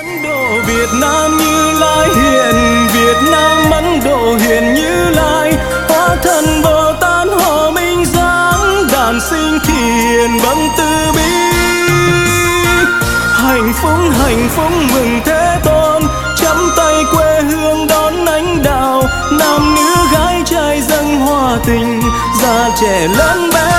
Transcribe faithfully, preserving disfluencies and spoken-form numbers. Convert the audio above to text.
Ấn Độ Việt Nam Như Lai hiện, Việt Nam Ấn Độ hiện Như Lai, hóa thân Bồ Tát hộ minh giáng, đản sinh thiền bẩm từ bi. Hạnh phúc hạnh phúc mừng Thế Tôn, chắp tay quê hương đón ánh đạo, nam nữ gái trai dâng hoa tình, già trẻ lớn bé